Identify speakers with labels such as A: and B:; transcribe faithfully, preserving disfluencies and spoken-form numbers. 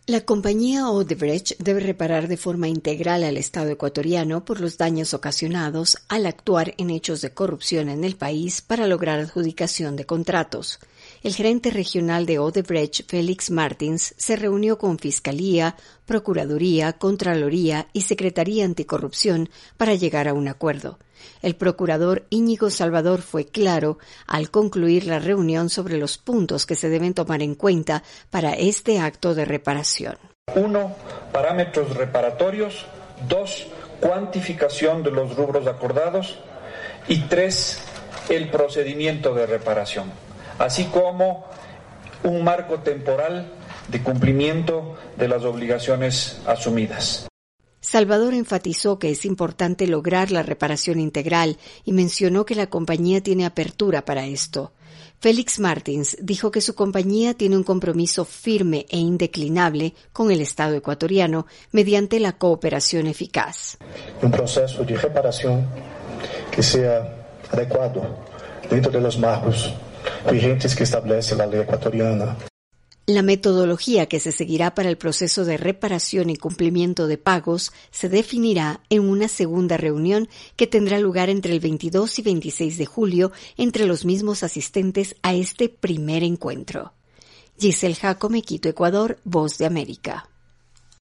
A: La compañía Odebrecht debe reparar de forma integral al Estado ecuatoriano por los daños ocasionados al actuar en hechos de corrupción en el país para lograr adjudicación de contratos. El gerente regional de Odebrecht, Félix Martins, se reunió con Fiscalía, Procuraduría, Contraloría y Secretaría Anticorrupción para llegar a un acuerdo. El procurador Íñigo Salvador fue claro al concluir la reunión sobre los puntos que se deben tomar en cuenta para este acto de reparación.
B: Uno, parámetros reparatorios. Dos, cuantificación de los rubros acordados. Y tres, el procedimiento de reparación, así como un marco temporal de cumplimiento de las obligaciones asumidas.
A: Salvador enfatizó que es importante lograr la reparación integral y mencionó que la compañía tiene apertura para esto. Félix Martins dijo que su compañía tiene un compromiso firme e indeclinable con el Estado ecuatoriano mediante la cooperación eficaz.
C: Un proceso de reparación que sea adecuado dentro de los marcos vigentes que establece la ley ecuatoriana.
A: La metodología que se seguirá para el proceso de reparación y cumplimiento de pagos se definirá en una segunda reunión que tendrá lugar entre el veintidós y veintiséis de julio entre los mismos asistentes a este primer encuentro. Giselle Jacome, Quito, Ecuador, Voz de América.